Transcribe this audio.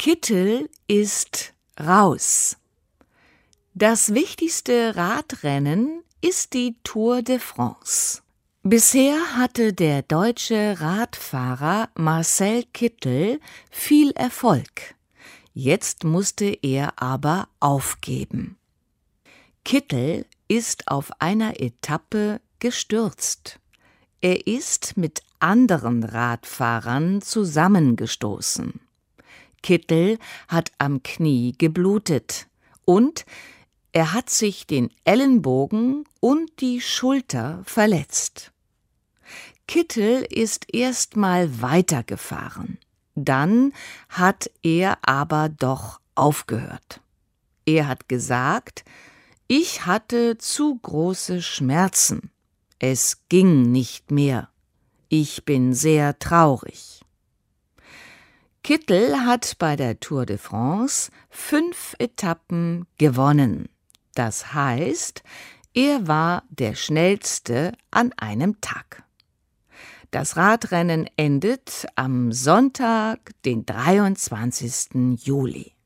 Kittel ist raus. Das wichtigste Radrennen ist die Tour de France. Bisher hatte der deutsche Radfahrer Marcel Kittel viel Erfolg. Jetzt musste er aber aufgeben. Kittel ist auf einer Etappe gestürzt. Er ist mit anderen Radfahrern zusammengestoßen. Kittel hat am Knie geblutet und er hat sich den Ellenbogen und die Schulter verletzt. Kittel ist erst mal weitergefahren. Dann hat er aber doch aufgehört. Er hat gesagt, ich hatte zu große Schmerzen. Es ging nicht mehr. Ich bin sehr traurig. Kittel hat bei der Tour de France 5 Etappen gewonnen. Das heißt, er war der Schnellste an einem Tag. Das Radrennen endet am Sonntag, den 23. Juli.